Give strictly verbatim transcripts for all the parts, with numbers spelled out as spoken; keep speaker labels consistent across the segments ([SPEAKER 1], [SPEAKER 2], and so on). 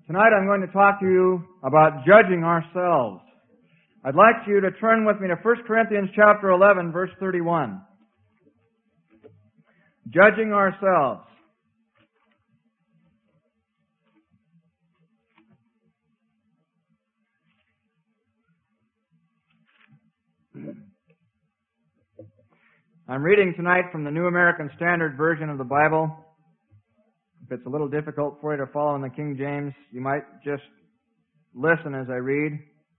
[SPEAKER 1] Tonight I'm going to talk to you about judging ourselves. I'd like you to turn with me to First Corinthians chapter eleven, verse thirty-one. Judging ourselves. I'm reading tonight from the New American Standard Version of the Bible. If it's a little difficult for you to follow in the King James, you might just listen as I read.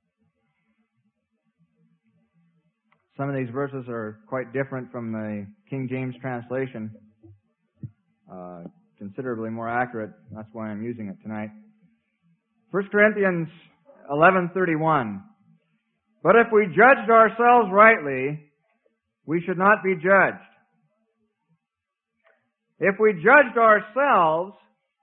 [SPEAKER 1] Some of these verses are quite different from the King James translation. Uh, considerably more accurate. That's why I'm using it tonight. First Corinthians eleven thirty-one. But if we judged ourselves rightly, we should not be judged. If we judged ourselves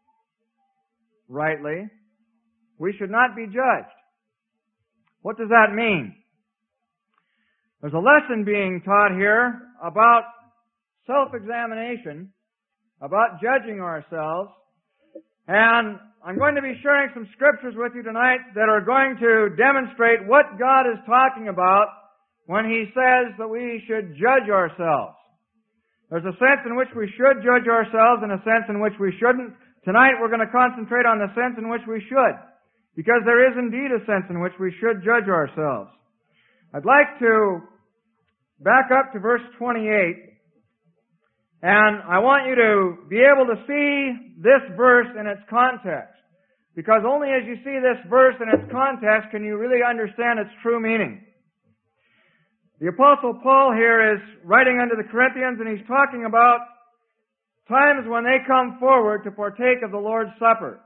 [SPEAKER 1] rightly, we should not be judged. What does that mean? There's a lesson being taught here about self-examination, about judging ourselves, and I'm going to be sharing some scriptures with you tonight that are going to demonstrate what God is talking about when He says that we should judge ourselves. There's a sense in which we should judge ourselves and a sense in which we shouldn't. Tonight we're going to concentrate on the sense in which we should, because there is indeed a sense in which we should judge ourselves. I'd like to back up to verse twenty-eight, and I want you to be able to see this verse in its context, because only as you see this verse in its context can you really understand its true meaning. The Apostle Paul here is writing unto the Corinthians, and he's talking about times when they come forward to partake of the Lord's Supper.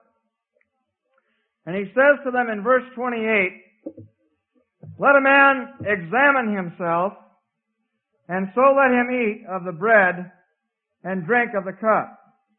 [SPEAKER 1] And he says to them in verse twenty-eight, let a man examine himself, and so let him eat of the bread and drink of the cup.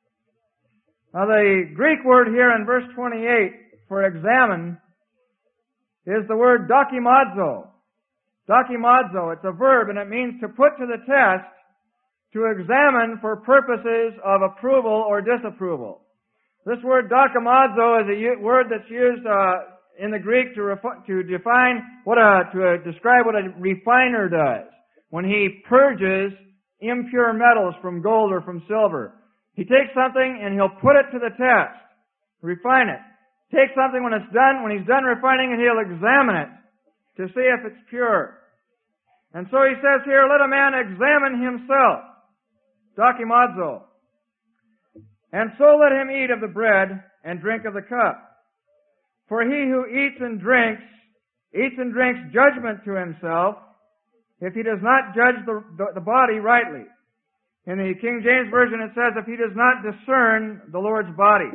[SPEAKER 1] Now the Greek word here in verse twenty-eight for examine is the word dokimazo. Dokimazo, it's a verb, and it means to put to the test, to examine for purposes of approval or disapproval. This word dokimazo is a word that's used uh, in the Greek to, refi- to define what a, to uh, describe what a refiner does when he purges impure metals from gold or from silver. He takes something and he'll put it to the test, refine it. Take something when it's done, when he's done refining it, he'll examine it to see if it's pure. And so he says here, let a man examine himself, dokimazo, and so let him eat of the bread and drink of the cup. For he who eats and drinks, eats and drinks judgment to himself, if he does not judge the, the, the body rightly. In the King James Version it says, if he does not discern the Lord's body.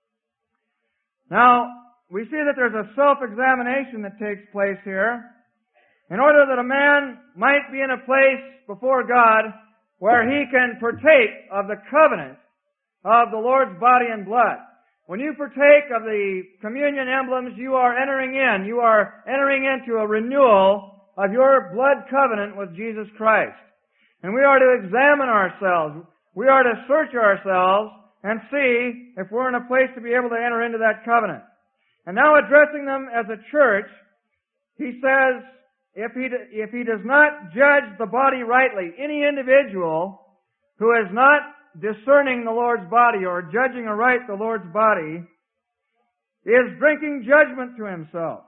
[SPEAKER 1] Now, we see that there's a self-examination that takes place here in order that a man might be in a place before God where he can partake of the covenant of the Lord's body and blood. When you partake of the communion emblems, you are entering in, you are entering into a renewal of your blood covenant with Jesus Christ. And we are to examine ourselves. We are to search ourselves and see if we're in a place to be able to enter into that covenant. And now addressing them as a church, he says, if he, if he does not judge the body rightly, any individual who is not discerning the Lord's body or judging aright the Lord's body is drinking judgment to himself.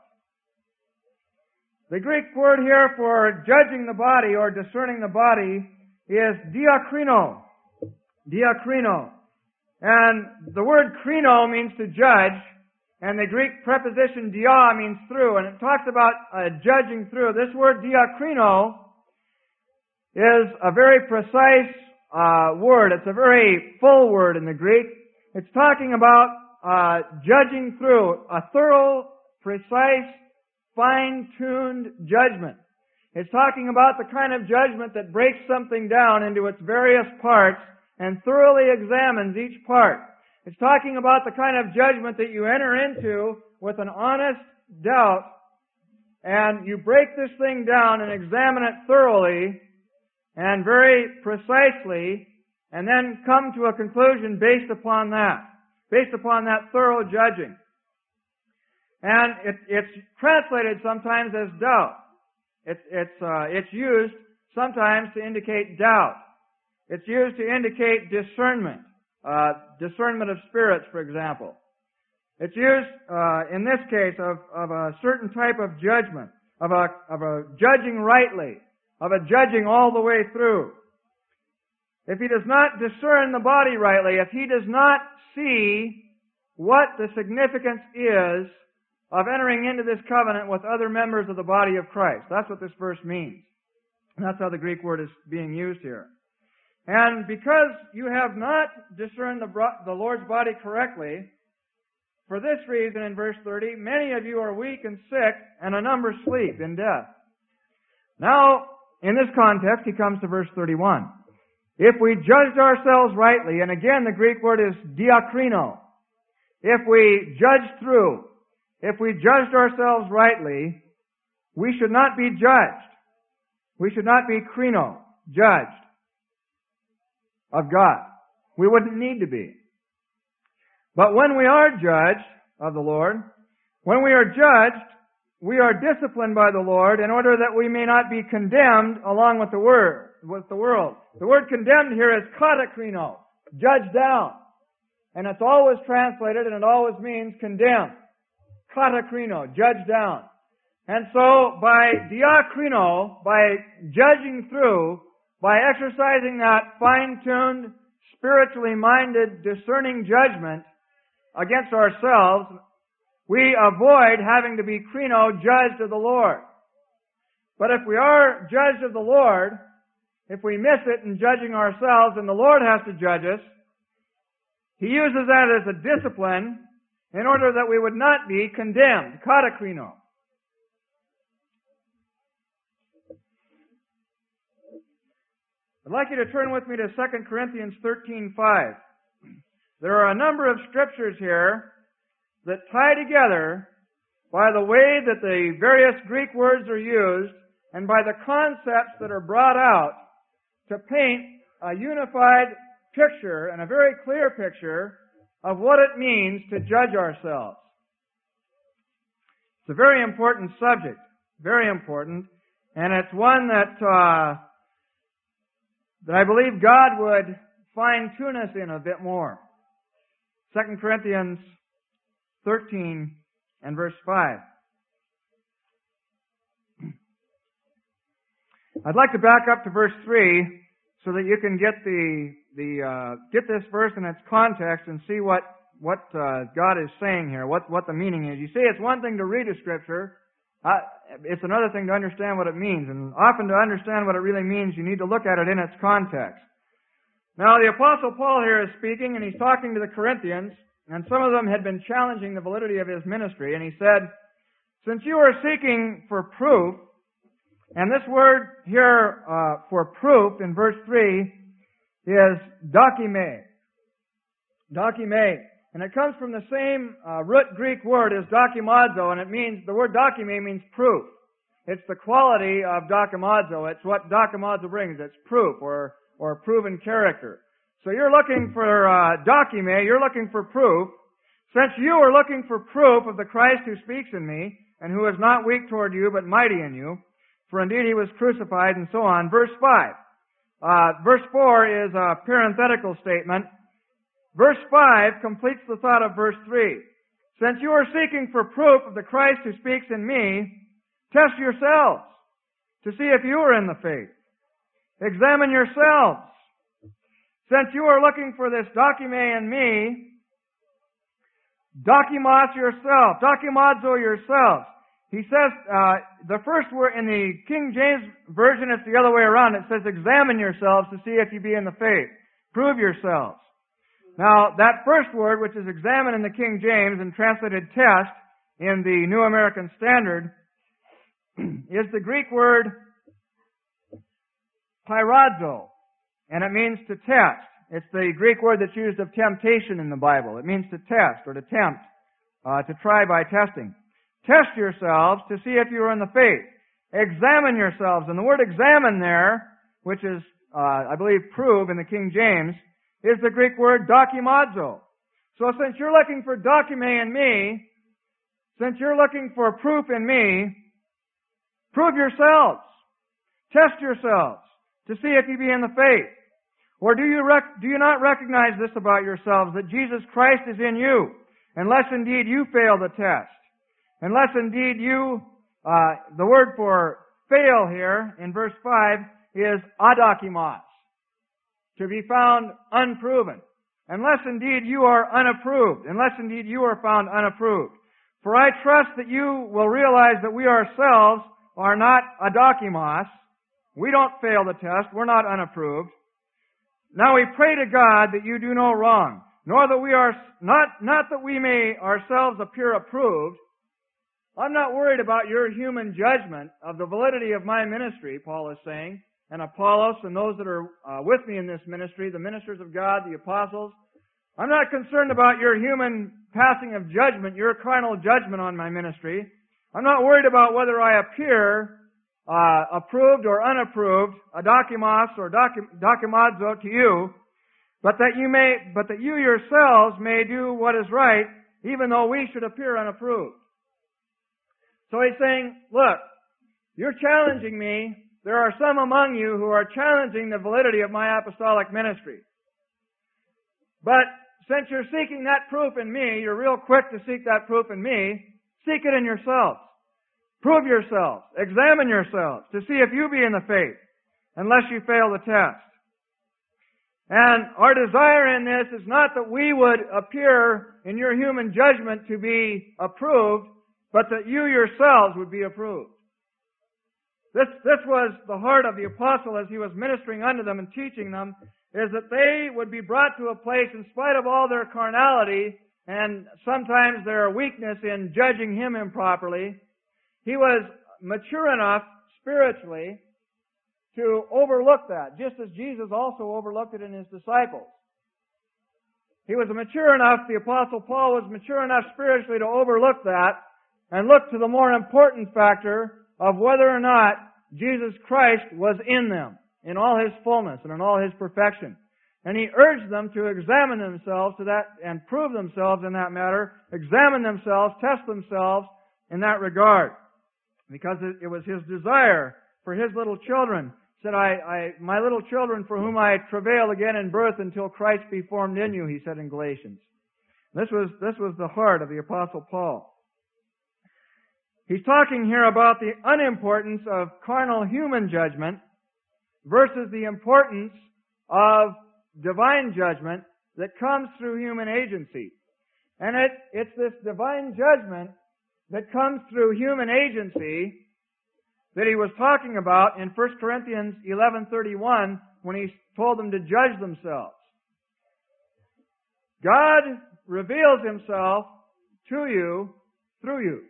[SPEAKER 1] The Greek word here for judging the body or discerning the body is diakrino. Diakrino. And the word krino means to judge, and the Greek preposition dia means through, and it talks about uh, judging through. This word diakrino is a very precise uh, word. It's a very full word in the Greek. It's talking about uh, judging through, a thorough, precise, fine-tuned judgment. It's talking about the kind of judgment that breaks something down into its various parts and thoroughly examines each part. It's talking about the kind of judgment that you enter into with an honest doubt, and you break this thing down and examine it thoroughly and very precisely, and then come to a conclusion based upon that, based upon that thorough judging. And it, it's translated sometimes as doubt. It's, it's, uh, it's used sometimes to indicate doubt. It's used to indicate discernment, uh, discernment of spirits, for example. It's used uh, in this case of, of a certain type of judgment, of a, of a judging rightly, of a judging all the way through. If he does not discern the body rightly, if he does not see what the significance is of entering into this covenant with other members of the body of Christ. That's what this verse means. And that's how the Greek word is being used here. And because you have not discerned the, the Lord's body correctly, for this reason in verse thirty, many of you are weak and sick, and a number sleep in death. Now, in this context, he comes to verse thirty-one. If we judged ourselves rightly, and again the Greek word is diakrino, if we judged through, if we judged ourselves rightly, we should not be judged. We should not be krino, judged of God. We wouldn't need to be. But when we are judged of the Lord, when we are judged, we are disciplined by the Lord in order that we may not be condemned along with the word, with the world. The word condemned here is katakrino, judged down. And it's always translated and it always means condemned. Katakrino, judged down. And so by diakrino, by judging through, by exercising that fine-tuned, spiritually minded, discerning judgment against ourselves, we avoid having to be krino, judged of the Lord. But if we are judged of the Lord, if we miss it in judging ourselves and the Lord has to judge us, He uses that as a discipline in order that we would not be condemned, katakrino. I'd like you to turn with me to Second Corinthians thirteen five. There are a number of scriptures here that tie together by the way that the various Greek words are used and by the concepts that are brought out to paint a unified picture and a very clear picture of what it means to judge ourselves. It's a very important subject, very important, and it's one that uh, that I believe God would fine-tune us in a bit more. Second Corinthians thirteen and verse five. I'd like to back up to verse three so that you can get the the uh, get this verse in its context and see what what uh, God is saying here, what what the meaning is. You see, it's one thing to read a scripture. Uh, it's another thing to understand what it means. And often to understand what it really means, you need to look at it in its context. Now, the Apostle Paul here is speaking, and he's talking to the Corinthians, and some of them had been challenging the validity of his ministry. And he said, since you are seeking for proof, and this word here uh, for proof in verse three is dokime. Dokime. And it comes from the same uh, root Greek word as dokimazo, and it means, the word dokime means proof. It's the quality of dokimazo. It's what dokimazo brings. It's proof, or, or proven character. So you're looking for uh, dokime, you're looking for proof. Since you are looking for proof of the Christ who speaks in me, and who is not weak toward you, but mighty in you, for indeed he was crucified, and so on. Verse five. Uh, verse four is a parenthetical statement. Verse five completes the thought of verse three. Since you are seeking for proof of the Christ who speaks in me, test yourselves to see if you are in the faith. Examine yourselves. Since you are looking for this dokime in me, dokimos yourself, dokimazo yourself. He says, uh, the first word in the King James Version, it's the other way around. It says, examine yourselves to see if you be in the faith. Prove yourselves. Now, that first word, which is examine in the King James and translated test in the New American Standard, is the Greek word pyrazo, and it means to test. It's the Greek word that's used of temptation in the Bible. It means to test or to tempt, uh, to try by testing. Test yourselves to see if you are in the faith. Examine yourselves. And the word examine there, which is, uh, I believe, prove in the King James, is the Greek word dokimazo. So since you're looking for dokime in me, since you're looking for proof in me, prove yourselves. Test yourselves to see if you be in the faith. Or do you rec- do you not recognize this about yourselves, that Jesus Christ is in you, unless indeed you fail the test? Unless indeed you, uh, the word for fail here in verse five is adokimos, to be found unproven. Unless indeed you are unapproved, unless indeed you are found unapproved. For I trust that you will realize that we ourselves are not adokimos. We don't fail the test. We're not unapproved. Now we pray to God that you do no wrong, nor that we are, not, not that we may ourselves appear approved. I'm not worried about your human judgment of the validity of my ministry, Paul is saying, and Apollos and those that are uh, with me in this ministry, the ministers of God, the apostles. I'm not concerned about your human passing of judgment, your carnal judgment on my ministry. I'm not worried about whether I appear uh, approved or unapproved, adokimos or dokimazo to you, but that you may, but that you yourselves may do what is right, even though we should appear unapproved. So he's saying, look, you're challenging me. There are some among you who are challenging the validity of my apostolic ministry. But since you're seeking that proof in me, you're real quick to seek that proof in me, seek it in yourselves. Prove yourselves. Examine yourselves to see if you be in the faith, unless you fail the test. And our desire in this is not that we would appear in your human judgment to be approved, but that you yourselves would be approved. This, this was the heart of the apostle as he was ministering unto them and teaching them, is that they would be brought to a place, in spite of all their carnality and sometimes their weakness in judging him improperly, he was mature enough spiritually to overlook that, just as Jesus also overlooked it in his disciples. He was mature enough, the Apostle Paul was mature enough spiritually to overlook that and look to the more important factor of whether or not Jesus Christ was in them, in all his fullness and in all his perfection. And he urged them to examine themselves to that and prove themselves in that matter, examine themselves, test themselves in that regard. Because it, it was his desire for his little children. He said, I, I, my little children for whom I travail again in birth until Christ be formed in you, he said in Galatians. This was, this was the heart of the Apostle Paul. He's talking here about the unimportance of carnal human judgment versus the importance of divine judgment that comes through human agency. And it, it's this divine judgment that comes through human agency that he was talking about in First Corinthians eleven thirty-one when he told them to judge themselves. God reveals himself to you through you.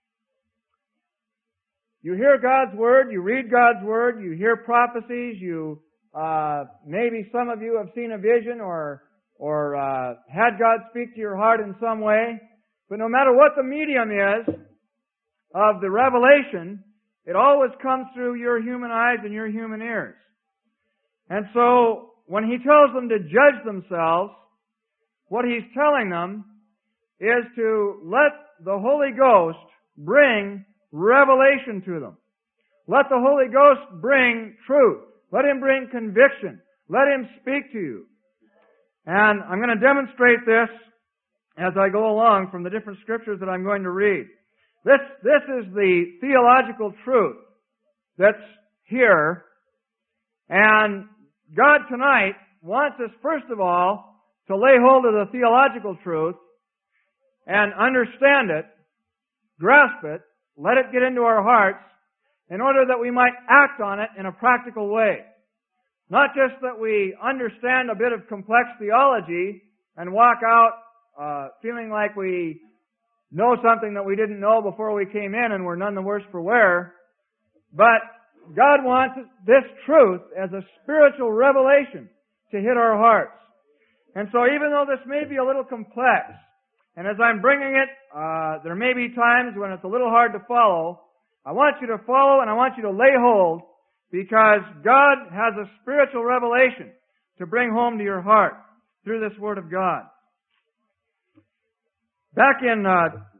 [SPEAKER 1] You hear God's Word, you read God's Word, you hear prophecies, you, uh, maybe some of you have seen a vision or, or, uh, had God speak to your heart in some way. But no matter what the medium is of the revelation, it always comes through your human eyes and your human ears. And so, when he tells them to judge themselves, what he's telling them is to let the Holy Ghost bring revelation to them. Let the Holy Ghost bring truth. Let Him bring conviction. Let Him speak to you. And I'm going to demonstrate this as I go along from the different scriptures that I'm going to read. This, this is the theological truth that's here. And God tonight wants us, first of all, to lay hold of the theological truth and understand it, grasp it, let it get into our hearts in order that we might act on it in a practical way. Not just that we understand a bit of complex theology and walk out uh, feeling like we know something that we didn't know before we came in and we're none the worse for wear, but God wants this truth as a spiritual revelation to hit our hearts. And so even though this may be a little complex, and as I'm bringing it, uh, there may be times when it's a little hard to follow, I want you to follow and I want you to lay hold, because God has a spiritual revelation to bring home to your heart through this Word of God. Back in uh,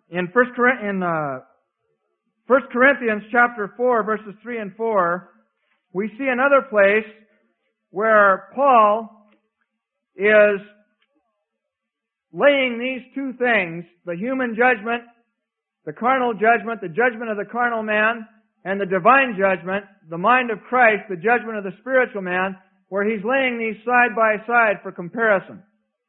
[SPEAKER 1] in First Cor- in uh, First Corinthians chapter four, verses three and four, we see another place where Paul is laying these two things, the human judgment, the carnal judgment, the judgment of the carnal man, and the divine judgment, the mind of Christ, the judgment of the spiritual man, where he's laying these side by side for comparison.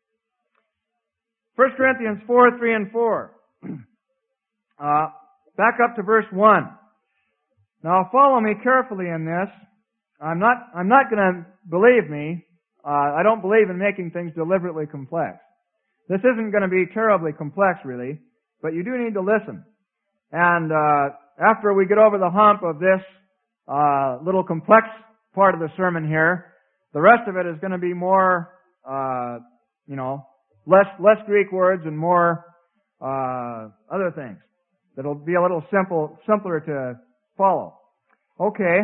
[SPEAKER 1] First Corinthians four, three and four. Uh, back up to verse one. Now follow me carefully in this. I'm not, I'm not gonna, believe me, uh, I don't believe in making things deliberately complex. This isn't going to be terribly complex, really, but you do need to listen. And uh, after we get over the hump of this uh, little complex part of the sermon here, the rest of it is going to be more, uh, you know, less less Greek words and more uh, other things. That'll be a little simple, simpler to follow. Okay.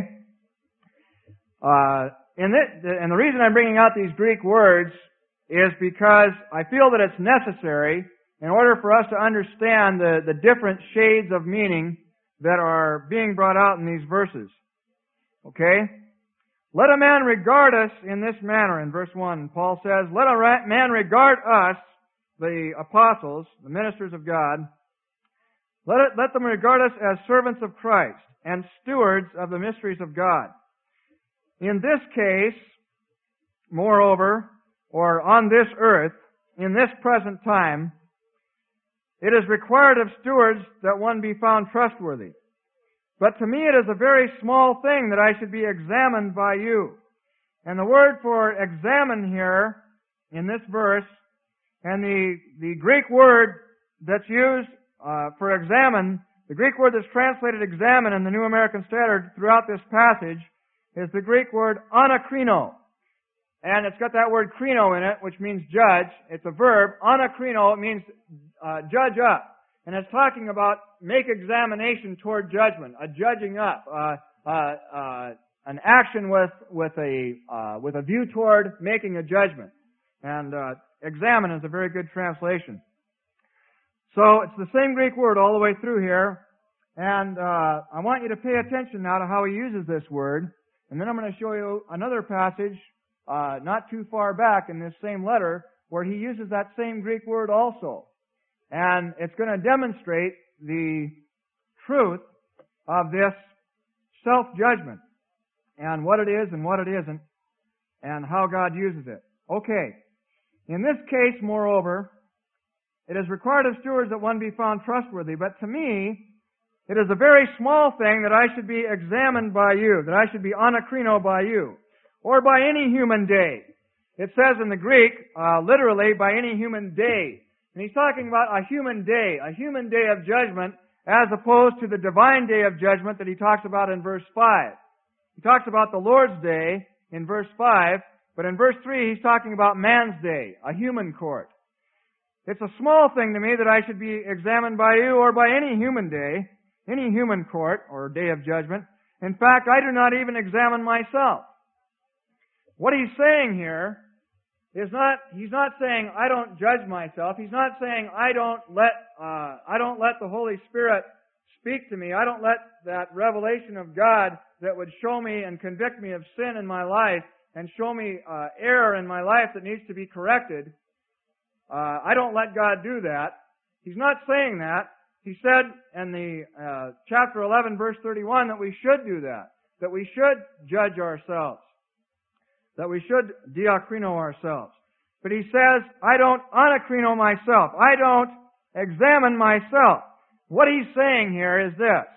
[SPEAKER 1] Uh, and, it, and the reason I'm bringing out these Greek words is because I feel that it's necessary in order for us to understand the, the different shades of meaning that are being brought out in these verses. Okay? Let a man regard us in this manner, in verse one. Paul says, let a man regard us, the apostles, the ministers of God, let, it, let them regard us as servants of Christ and stewards of the mysteries of God. In this case, moreover, or on this earth, in this present time, it is required of stewards that one be found trustworthy. But to me it is a very small thing that I should be examined by you. And the word for examine here, in this verse, and the, the Greek word that's used uh, for examine, the Greek word that's translated examine in the New American Standard throughout this passage, is the Greek word anakrino. And it's got that word krino in it, which means judge. It's a verb. Anakrino, it means uh, judge up. And it's talking about make examination toward judgment, a judging up, uh, uh, uh, an action with with a uh, with a view toward making a judgment. And uh, examine is a very good translation. So it's the same Greek word all the way through here. And uh, I want you to pay attention now to how he uses this word. And then I'm going to show you another passage Uh, not too far back in this same letter, where he uses that same Greek word also. And it's going to demonstrate the truth of this self-judgment, and what it is and what it isn't, and how God uses it. Okay. In this case, moreover, it is required of stewards that one be found trustworthy, but to me, it is a very small thing that I should be examined by you, that I should be anakrino by you, or by any human day. It says in the Greek, uh, literally, by any human day. And he's talking about a human day, a human day of judgment, as opposed to the divine day of judgment that he talks about in verse five. He talks about the Lord's day in verse five, but in verse three he's talking about man's day, a human court. It's a small thing to me that I should be examined by you or by any human day, any human court or day of judgment. In fact, I do not even examine myself. What he's saying here is not, he's not saying I don't judge myself. He's not saying I don't let, uh, I don't let the Holy Spirit speak to me. I don't let that revelation of God that would show me and convict me of sin in my life and show me uh, error in my life that needs to be corrected. Uh, I don't let God do that. He's not saying that. He said in the uh, chapter eleven, verse thirty-one, that we should do that, that we should judge ourselves, that we should diakrino ourselves. But he says, I don't anakrino myself. I don't examine myself. What he's saying here is this.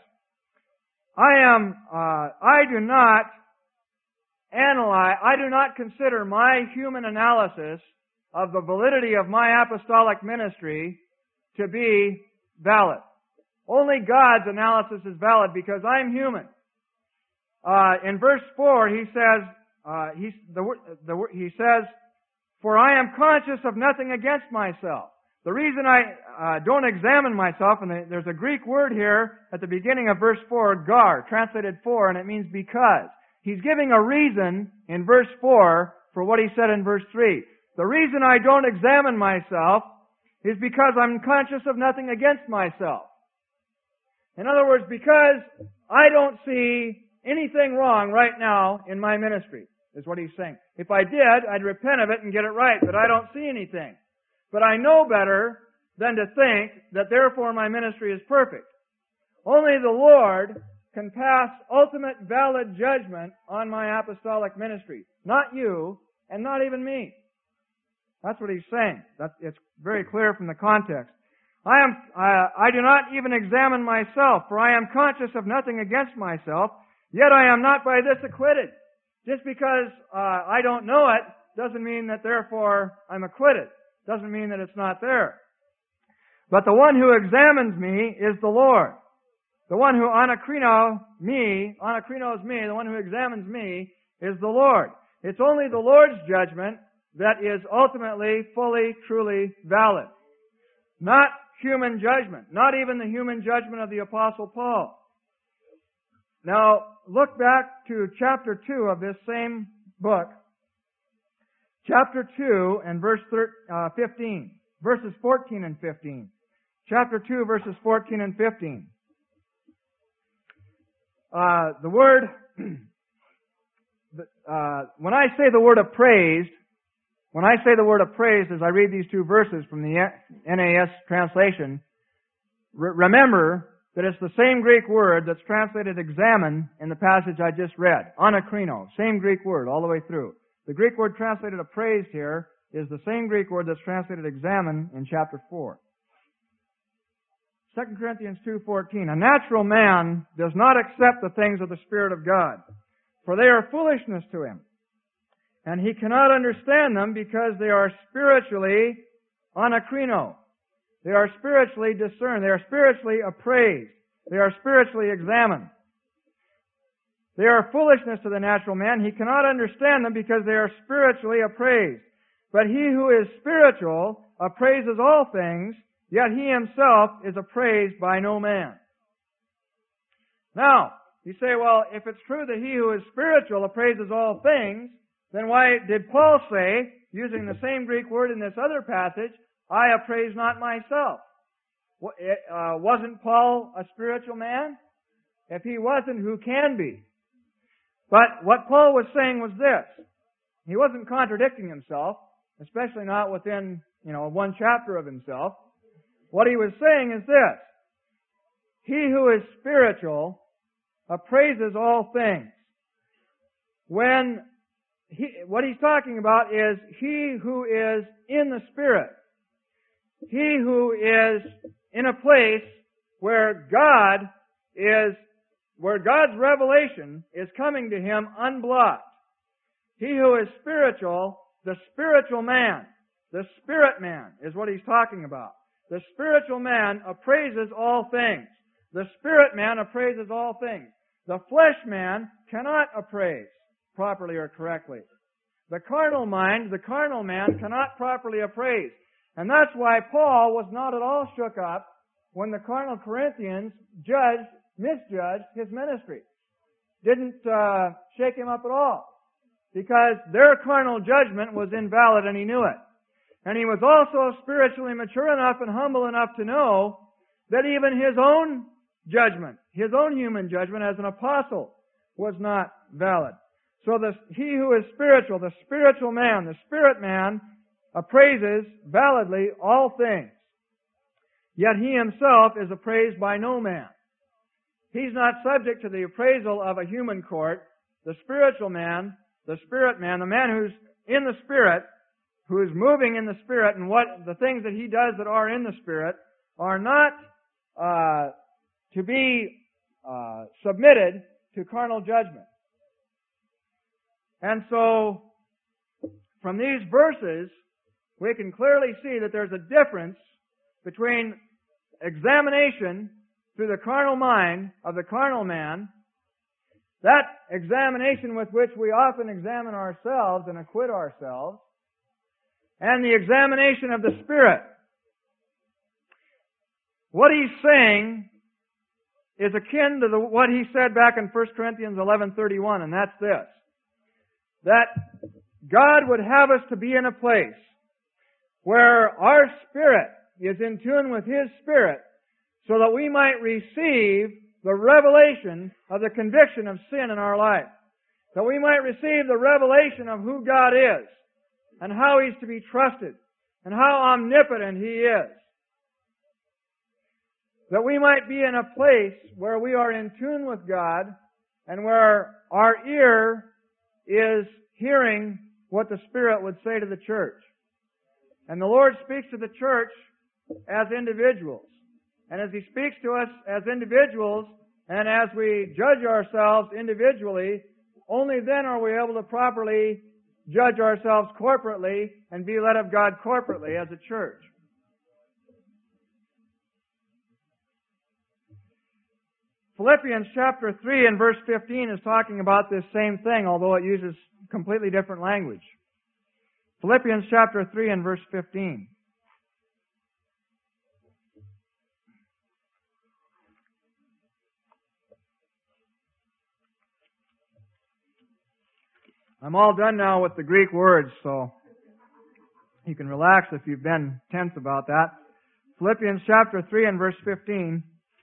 [SPEAKER 1] I am, uh, I do not analyze, I do not consider my human analysis of the validity of my apostolic ministry to be valid. Only God's analysis is valid because I'm human. Uh, in verse four, he says, Uh, he, the, the, he says, for I am conscious of nothing against myself. The reason I uh, don't examine myself, and there's a Greek word here at the beginning of verse four, gar, translated for, and it means because. He's giving a reason in verse four for what he said in verse three. The reason I don't examine myself is because I'm conscious of nothing against myself. In other words, because I don't see anything wrong right now in my ministry, is what he's saying. If I did, I'd repent of it and get it right, but I don't see anything. But I know better than to think that therefore my ministry is perfect. Only the Lord can pass ultimate valid judgment on my apostolic ministry. Not you, and not even me. That's what he's saying. That's, it's very clear from the context. I am, I, I do not even examine myself, for I am conscious of nothing against myself, yet I am not by this acquitted. Just because uh, I don't know it doesn't mean that therefore I'm acquitted. Doesn't mean that it's not there. But the one who examines me is the Lord. The one who anakrino me, anakrinos me, the one who examines me is the Lord. It's only the Lord's judgment that is ultimately, fully, truly valid. Not human judgment. Not even the human judgment of the Apostle Paul. Now, look back to chapter two of this same book. Chapter two and verse fifteen. Verses fourteen and fifteen. Chapter two, verses fourteen and fifteen. Uh, the word, uh, when I say the word appraised, when I say the word appraised as I read these two verses from the N A S translation, re- remember that it's the same Greek word that's translated examine in the passage I just read. Anakrino, same Greek word all the way through. The Greek word translated appraised here is the same Greek word that's translated examine in chapter four. Second Corinthians two fourteen. A natural man does not accept the things of the Spirit of God, for they are foolishness to him. And he cannot understand them because they are spiritually anakrino. They are spiritually discerned. They are spiritually appraised. They are spiritually examined. They are foolishness to the natural man. He cannot understand them because they are spiritually appraised. But he who is spiritual appraises all things, yet he himself is appraised by no man. Now, you say, well, if it's true that he who is spiritual appraises all things, then why did Paul say, using the same Greek word in this other passage, I appraise not myself? Uh, wasn't Paul a spiritual man? If he wasn't, who can be? But what Paul was saying was this. He wasn't contradicting himself, especially not within, you know, one chapter of himself. What he was saying is this. He who is spiritual appraises all things. When he, what he's talking about is he who is in the Spirit. He who is in a place where God is, where God's revelation is coming to him unblocked. He who is spiritual, the spiritual man, the spirit man is what he's talking about. The spiritual man appraises all things. The spirit man appraises all things. The flesh man cannot appraise properly or correctly. The carnal mind, the carnal man cannot properly appraise. And that's why Paul was not at all shook up when the carnal Corinthians judged, misjudged his ministry. Didn't uh, shake him up at all. Because their carnal judgment was invalid and he knew it. And he was also spiritually mature enough and humble enough to know that even his own judgment, his own human judgment as an apostle, was not valid. So the, he who is spiritual, the spiritual man, the spirit man, appraises validly all things. Yet he himself is appraised by no man. He's not subject to the appraisal of a human court. The spiritual man, the spirit man, the man who's in the Spirit, who is moving in the Spirit, and what the things that he does that are in the Spirit are not uh, to be uh, submitted to carnal judgment. And so, from these verses, we can clearly see that there's a difference between examination through the carnal mind of the carnal man, that examination with which we often examine ourselves and acquit ourselves, and the examination of the Spirit. What he's saying is akin to the, what he said back in First Corinthians eleven thirty-one, and that's this. That God would have us to be in a place where our spirit, is in tune with His Spirit so that we might receive the revelation of the conviction of sin in our life. That we might receive the revelation of who God is and how He's to be trusted and how omnipotent He is. That we might be in a place where we are in tune with God and where our ear is hearing what the Spirit would say to the church. And the Lord speaks to the church as individuals. And as He speaks to us as individuals, and as we judge ourselves individually, only then are we able to properly judge ourselves corporately and be led of God corporately as a church. Philippians chapter three and verse fifteen is talking about this same thing, although it uses completely different language. Philippians chapter three and verse fifteen. I'm all done now with the Greek words, so you can relax if you've been tense about that. Philippians chapter three and verse fifteen.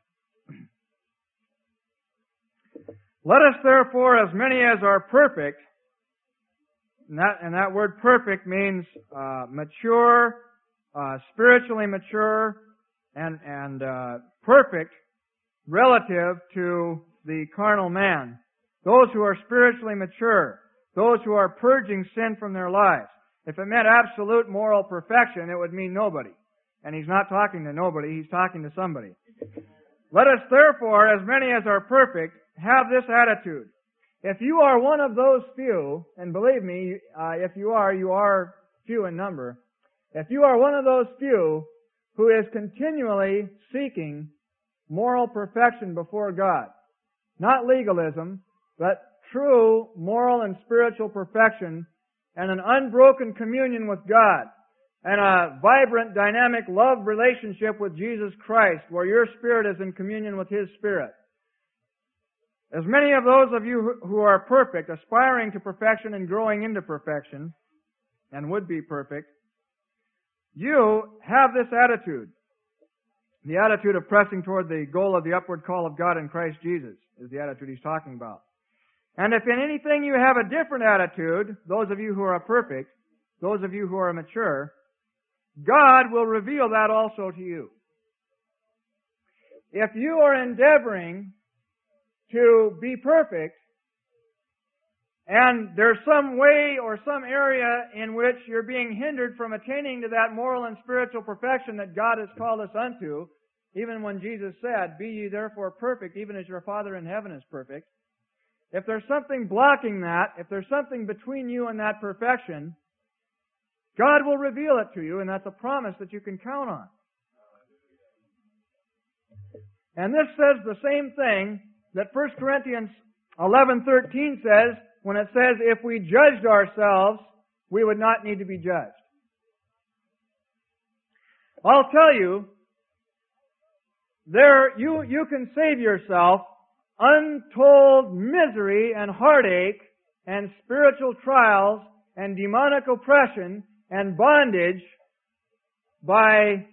[SPEAKER 1] Let us therefore, as many as are perfect, and that, and that word perfect means uh, mature, uh, spiritually mature, and, and uh, perfect relative to the carnal man. Those who are spiritually mature, those who are purging sin from their lives. If it meant absolute moral perfection, it would mean nobody. And He's not talking to nobody, He's talking to somebody. Let us therefore, as many as are perfect, have this attitude. If you are one of those few, and believe me, uh, if you are, you are few in number. If you are one of those few who is continually seeking moral perfection before God, not legalism, but true moral and spiritual perfection and an unbroken communion with God and a vibrant, dynamic love relationship with Jesus Christ where your spirit is in communion with His Spirit. As many of those of you who are perfect, aspiring to perfection and growing into perfection, and would be perfect, you have this attitude. The attitude of pressing toward the goal of the upward call of God in Christ Jesus is the attitude He's talking about. And if in anything you have a different attitude, those of you who are perfect, those of you who are mature, God will reveal that also to you. If you are endeavoring to be perfect, and there's some way or some area in which you're being hindered from attaining to that moral and spiritual perfection that God has called us unto, even when Jesus said, "Be ye therefore perfect, even as your Father in heaven is perfect," if there's something blocking that, if there's something between you and that perfection, God will reveal it to you, and that's a promise that you can count on. And this says the same thing that First Corinthians eleven thirteen says when it says, if we judged ourselves, we would not need to be judged. I'll tell you, there you, you can save yourself untold misery and heartache and spiritual trials and demonic oppression and bondage by,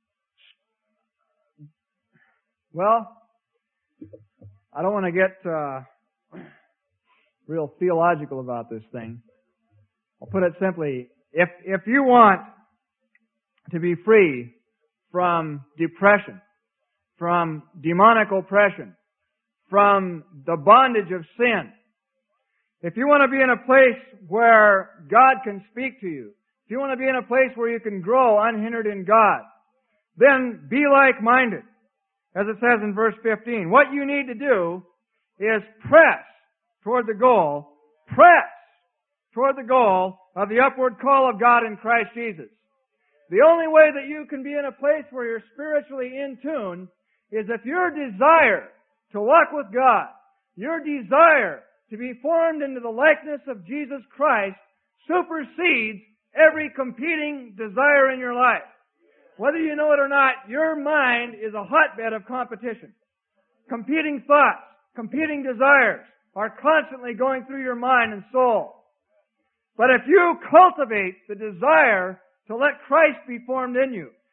[SPEAKER 1] well, I don't want to get uh, real theological about this thing. I'll put it simply, if if you want to be free from depression, from demonic oppression, from the bondage of sin, if you want to be in a place where God can speak to you, if you want to be in a place where you can grow unhindered in God, then be like-minded. As it says in verse fifteen, what you need to do is press toward the goal, press toward the goal of the upward call of God in Christ Jesus. The only way that you can be in a place where you're spiritually in tune is if your desire to walk with God, your desire to be formed into the likeness of Jesus Christ supersedes every competing desire in your life. Whether you know it or not, your mind is a hotbed of competition. Competing thoughts, competing desires are constantly going through your mind and soul. But if you cultivate the desire to let Christ be formed in you,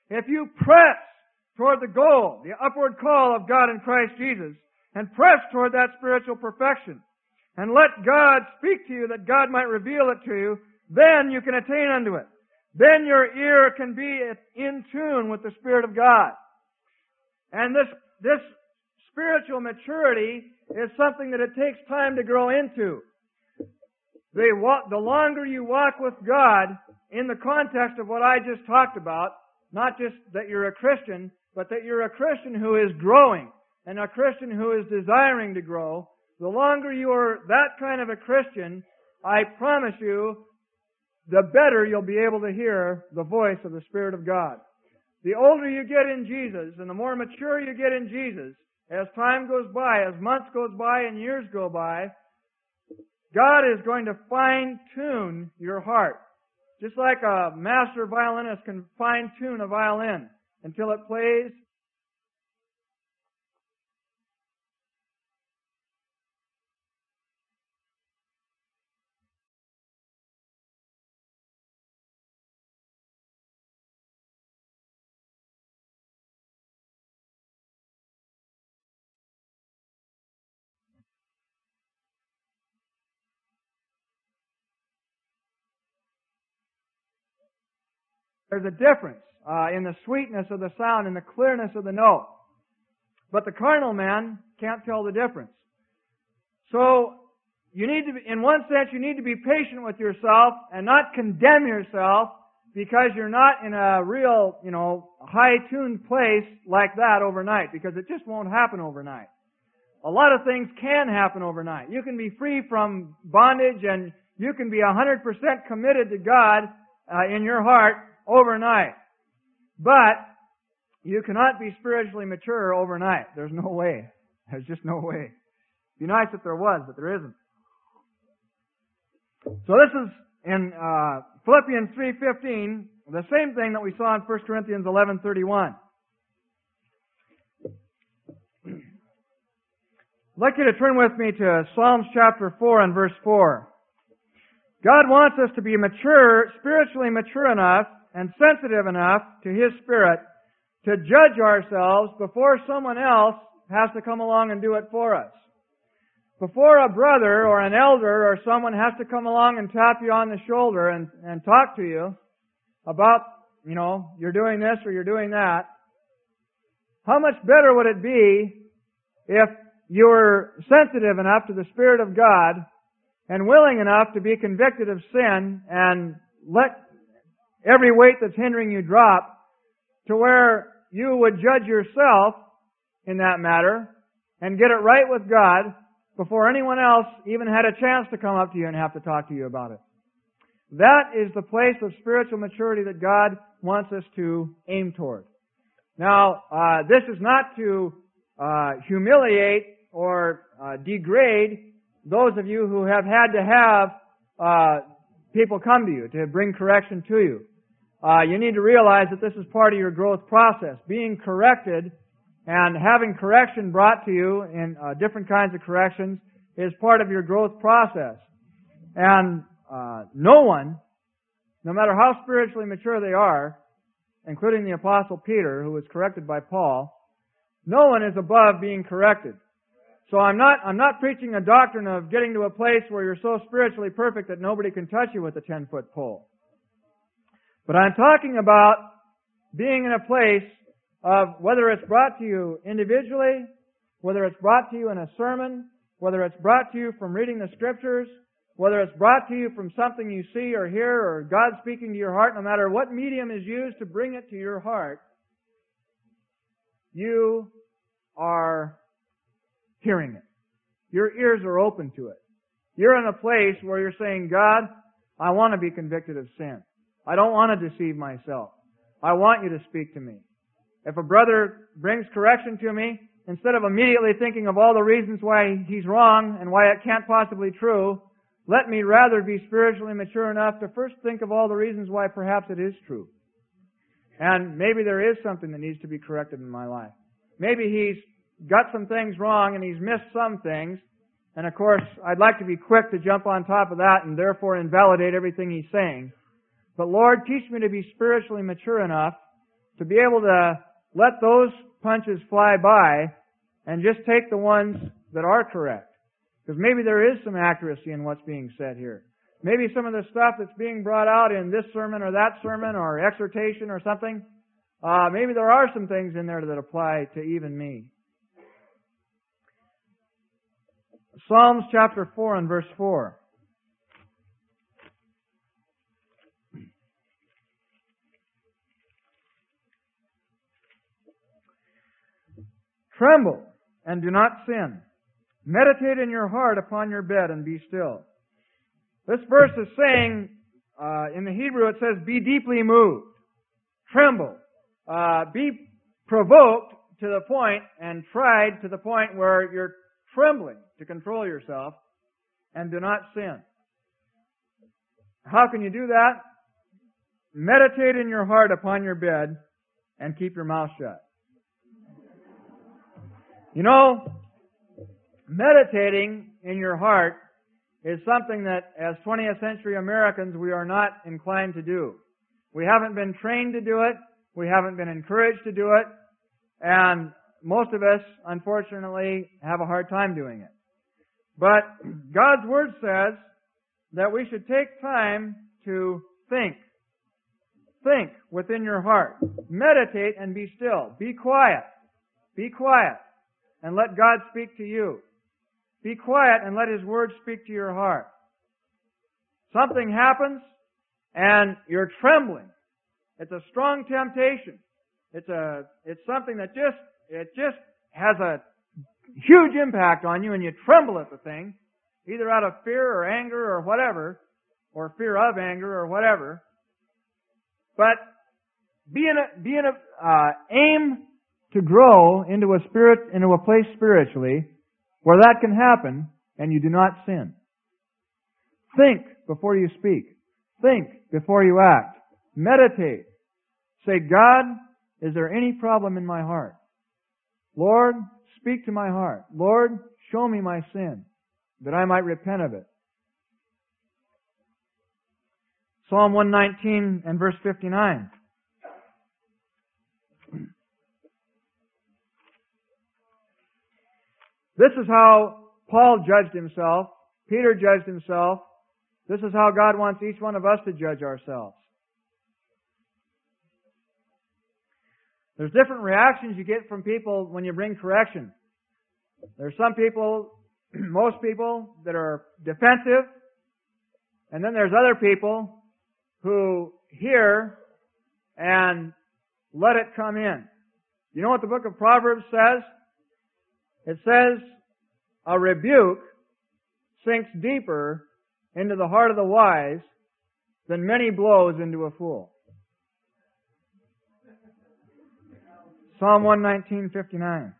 [SPEAKER 1] if you press toward the goal, the upward call of God in Christ Jesus, and press toward that spiritual perfection, and let God speak to you that God might reveal it to you, then you can attain unto it. Then your ear can be in tune with the Spirit of God. And this, this spiritual maturity is something that it takes time to grow into. The, the longer you walk with God in the context of what I just talked about, not just that you're a Christian, but that you're a Christian who is growing and a Christian who is desiring to grow, the longer you are that kind of a Christian, I promise you, the better you'll be able to hear the voice of the Spirit of God. The older you get in Jesus and the more mature you get in Jesus, as time goes by, as months goes by and years go by, God is going to fine-tune your heart. Just like a master violinist can fine-tune a violin until it plays. There's a difference uh, in the sweetness of the sound and the clearness of the note. But the carnal man can't tell the difference. So, you need to be, in one sense, you need to be patient with yourself and not condemn yourself because you're not in a real, you know, high-tuned place like that overnight, because it just won't happen overnight. A lot of things can happen overnight. You can be free from bondage and you can be one hundred percent committed to God uh, in your heart overnight. But you cannot be spiritually mature overnight. There's no way. There's just no way. It'd be nice if there was, but there isn't. So this is in uh, Philippians three fifteen, the same thing that we saw in First Corinthians eleven thirty-one. I'd like you to turn with me to Psalms chapter four and verse four. God wants us to be mature, spiritually mature enough and sensitive enough to His Spirit to judge ourselves before someone else has to come along and do it for us. Before a brother or an elder or someone has to come along and tap you on the shoulder and, and talk to you about, you know, you're doing this or you're doing that, how much better would it be if you were sensitive enough to the Spirit of God and willing enough to be convicted of sin and let every weight that's hindering you drop to where you would judge yourself in that matter and get it right with God before anyone else even had a chance to come up to you and have to talk to you about it. That is the place of spiritual maturity that God wants us to aim toward. Now, uh, this is not to uh, humiliate or uh, degrade those of you who have had to have uh, people come to you to bring correction to you. Uh, you need to realize that this is part of your growth process. Being corrected and having correction brought to you in uh, different kinds of corrections is part of your growth process. And uh, no one, no matter how spiritually mature they are, including the Apostle Peter, who was corrected by Paul, no one is above being corrected. So I'm not, I'm not preaching a doctrine of getting to a place where you're so spiritually perfect that nobody can touch you with a ten-foot pole. But I'm talking about being in a place of whether it's brought to you individually, whether it's brought to you in a sermon, whether it's brought to you from reading the Scriptures, whether it's brought to you from something you see or hear or God speaking to your heart, no matter what medium is used to bring it to your heart, you are hearing it. Your ears are open to it. You're in a place where you're saying, God, I want to be convicted of sin. I don't want to deceive myself. I want you to speak to me. If a brother brings correction to me, instead of immediately thinking of all the reasons why he's wrong and why it can't possibly be true, let me rather be spiritually mature enough to first think of all the reasons why perhaps it is true. And maybe there is something that needs to be corrected in my life. Maybe he's got some things wrong and he's missed some things. And of course, I'd like to be quick to jump on top of that and therefore invalidate everything he's saying. But Lord, teach me to be spiritually mature enough to be able to let those punches fly by and just take the ones that are correct. Because maybe there is some accuracy in what's being said here. Maybe some of the stuff that's being brought out in this sermon or that sermon or exhortation or something, uh, maybe there are some things in there that apply to even me. Psalms chapter four and verse four. Tremble and do not sin. Meditate in your heart upon your bed and be still. This verse is saying, uh, in the Hebrew it says, be deeply moved. Tremble. Uh, be provoked to the point and tried to the point where you're trembling to control yourself, and do not sin. How can you do that? Meditate in your heart upon your bed and keep your mouth shut. You know, meditating in your heart is something that, as twentieth century Americans, we are not inclined to do. We haven't been trained to do it. We haven't been encouraged to do it. And most of us, unfortunately, have a hard time doing it. But God's Word says that we should take time to think. Think within your heart. Meditate and be still. Be quiet. Be quiet. And let God speak to you. Be quiet and let His Word speak to your heart. Something happens and you're trembling. It's a strong temptation. It's a, it's something that just, it just has a huge impact on you and you tremble at the thing, either out of fear or anger or whatever, or fear of anger or whatever. But be in a, be in a, uh, aim to grow into a spirit, into a place spiritually where that can happen and you do not sin. Think before you speak. Think before you act. Meditate. Say, God, is there any problem in my heart? Lord, speak to my heart. Lord, show me my sin, that I might repent of it. Psalm one nineteen and verse fifty-nine. This is how Paul judged himself. Peter judged himself. This is how God wants each one of us to judge ourselves. There's different reactions you get from people when you bring correction. There's some people, most people, that are defensive. And then there's other people who hear and let it come in. You know what the book of Proverbs says? It says, a rebuke sinks deeper into the heart of the wise than many blows into a fool. Psalm one nineteen, fifty-nine.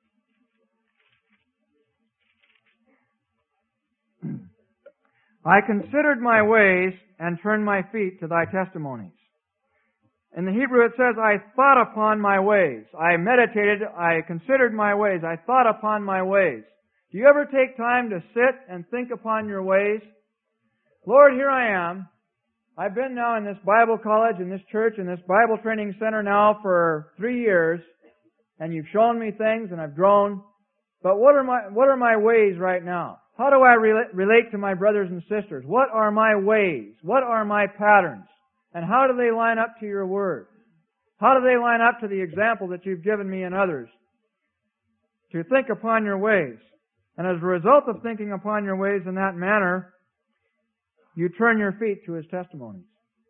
[SPEAKER 1] I considered my ways and turned my feet to thy testimonies. In the Hebrew it says, I thought upon my ways. I meditated, I considered my ways. I thought upon my ways. Do you ever take time to sit and think upon your ways? Lord, here I am. I've been now in this Bible college, in this church, in this Bible training center now for three years, and you've shown me things and I've grown. But what are my, what are my ways right now? How do I relate, relate to my brothers and sisters? What are my ways? What are my patterns? And how do they line up to your Word? How do they line up to the example that you've given me and others? To think upon your ways. And as a result of thinking upon your ways in that manner, you turn your feet to His testimonies.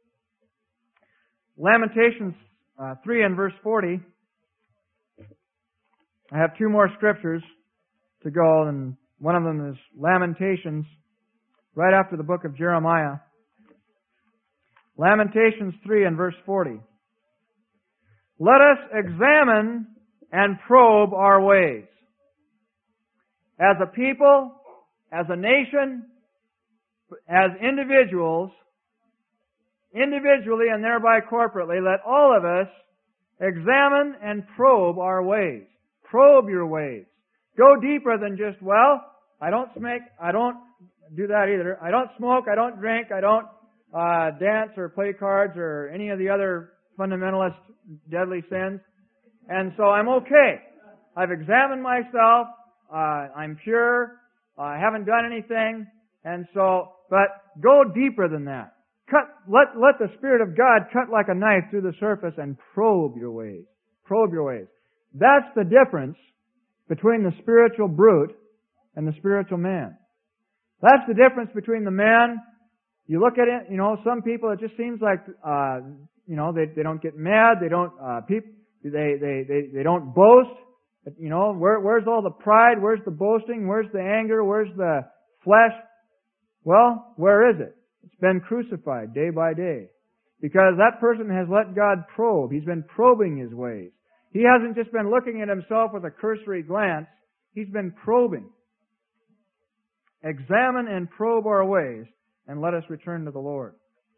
[SPEAKER 1] Lamentations uh, three and verse forty. I have two more scriptures to go, and one of them is Lamentations, right after the book of Jeremiah. Lamentations three and verse forty. Let us examine and probe our ways. As a people, as a nation, as individuals, individually and thereby corporately, let all of us examine and probe our ways. Probe your ways. Go deeper than just, well, I don't smoke, I don't do that either. I don't smoke, I don't drink, I don't uh, dance or play cards or any of the other fundamentalist deadly sins. And so I'm okay. I've examined myself. Uh, I'm pure. I haven't done anything. And so, but go deeper than that. Cut, let, let the Spirit of God cut like a knife through the surface and probe your ways. Probe your ways. That's the difference between the spiritual brute and the spiritual man. That's the difference between the man. You look at it, you know, some people, it just seems like, uh, you know, they, they don't get mad, they don't, uh, peop, they, they, they, they don't boast. You know, where, where's all the pride? Where's the boasting? Where's the anger? Where's the flesh? Well, where is it? It's been crucified day by day. Because that person has let God probe. He's been probing his ways. He hasn't just been looking at himself with a cursory glance. He's been probing. Examine and probe our ways, and let us return to the Lord.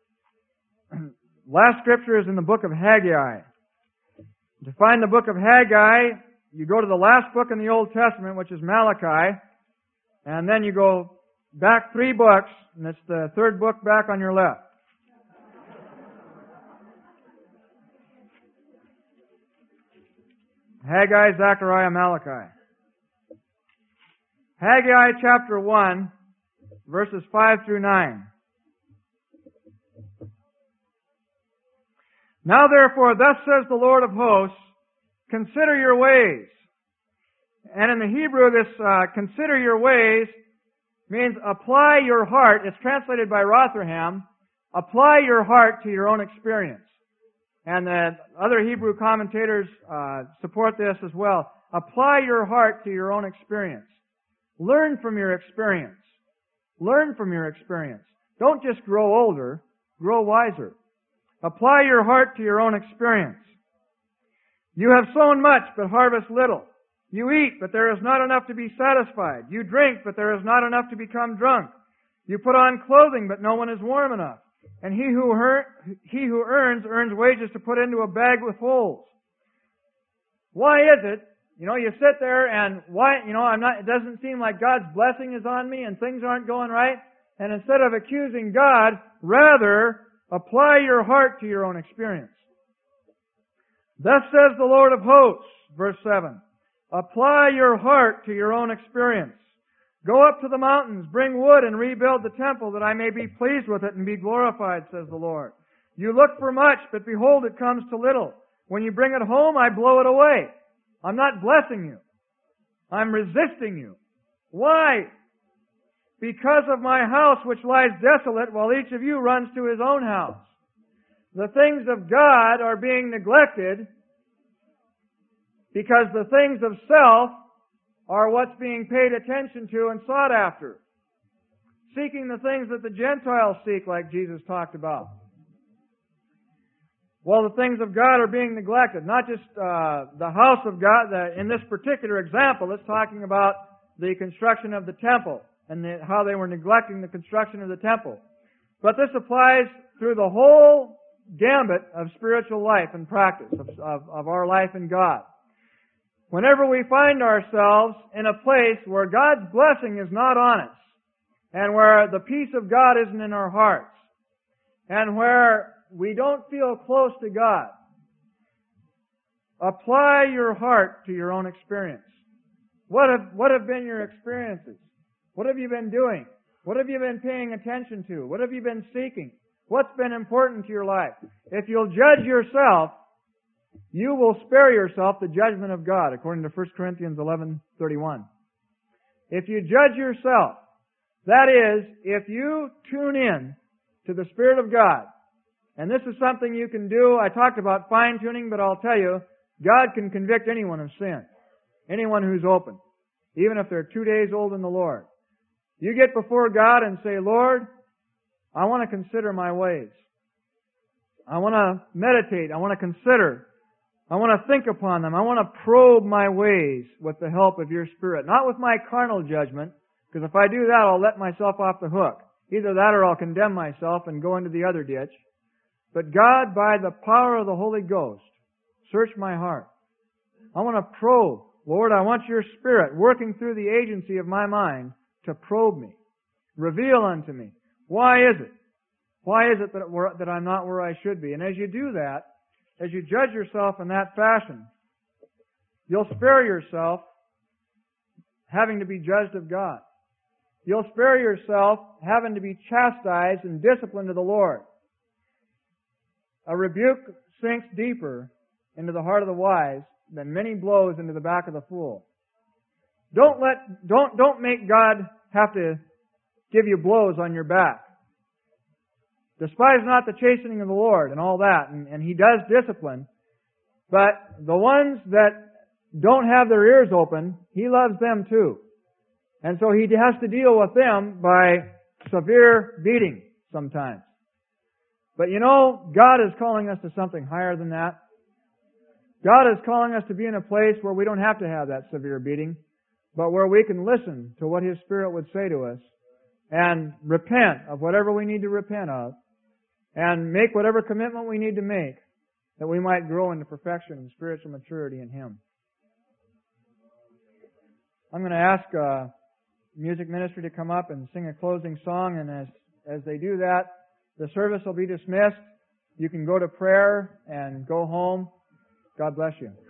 [SPEAKER 1] Last scripture is in the book of Haggai. To find the book of Haggai, you go to the last book in the Old Testament, which is Malachi, and then you go back three books, and it's the third book back on your left. Haggai, Zechariah, Malachi. Haggai chapter one, verses five through nine. Now therefore, thus says the Lord of hosts, consider your ways. And in the Hebrew, this uh, consider your ways means apply your heart. It's translated by Rotherham. Apply your heart to your own experience. And the other Hebrew commentators uh, support this as well. Apply your heart to your own experience. Learn from your experience. Learn from your experience. Don't just grow older, grow wiser. Apply your heart to your own experience. You have sown much, but harvest little. You eat, but there is not enough to be satisfied. You drink, but there is not enough to become drunk. You put on clothing, but no one is warm enough. And he who, earn, he who earns, earns wages to put into a bag with holes. Why is it, you know, you sit there and why, you know, I'm not, it doesn't seem like God's blessing is on me and things aren't going right. And instead of accusing God, rather apply your heart to your own experience. Thus says the Lord of hosts, verse seven. Apply your heart to your own experience. Go up to the mountains, bring wood, and rebuild the temple, that I may be pleased with it and be glorified, says the Lord. You look for much, but behold, it comes to little. When you bring it home, I blow it away. I'm not blessing you. I'm resisting you. Why? Because of my house which lies desolate, while each of you runs to his own house. The things of God are being neglected because the things of self are what's being paid attention to and sought after. Seeking the things that the Gentiles seek, like Jesus talked about. Well, the things of God are being neglected. Not just uh, the house of God. The, in this particular example, it's talking about the construction of the temple and the, how they were neglecting the construction of the temple. But this applies through the whole gambit of spiritual life and practice, of, of, of our life in God. Whenever we find ourselves in a place where God's blessing is not on us, and where the peace of God isn't in our hearts, and where we don't feel close to God, apply your heart to your own experience. What have, what have been your experiences? What have you been doing? What have you been paying attention to? What have you been seeking? What's been important to your life? If you'll judge yourself, you will spare yourself the judgment of God, according to First Corinthians eleven thirty-one. If you judge yourself, that is, if you tune in to the Spirit of God, and this is something you can do. I talked about fine-tuning, but I'll tell you, God can convict anyone of sin. Anyone who's open. Even if they're two days old in the Lord. You get before God and say, Lord, I want to consider my ways. I want to meditate. I want to consider. I want to think upon them. I want to probe my ways with the help of your Spirit. Not with my carnal judgment, because if I do that, I'll let myself off the hook. Either that or I'll condemn myself and go into the other ditch. But God, by the power of the Holy Ghost, search my heart. I want to probe. Lord, I want your Spirit working through the agency of my mind to probe me. Reveal unto me. Why is it? Why is it that, we're, that I'm not where I should be? And as you do that, as you judge yourself in that fashion, you'll spare yourself having to be judged of God. You'll spare yourself having to be chastised and disciplined of the Lord. A rebuke sinks deeper into the heart of the wise than many blows into the back of the fool. Don't let, don't, don't make God have to give you blows on your back. Despise not the chastening of the Lord and all that, and, and He does discipline. But the ones that don't have their ears open, He loves them too. And so He has to deal with them by severe beating sometimes. But you know, God is calling us to something higher than that. God is calling us to be in a place where we don't have to have that severe beating, but where we can listen to what His Spirit would say to us and repent of whatever we need to repent of and make whatever commitment we need to make that we might grow into perfection and spiritual maturity in Him. I'm going to ask uh, music ministry to come up and sing a closing song, and as, as they do that, the service will be dismissed. You can go to prayer and go home. God bless you.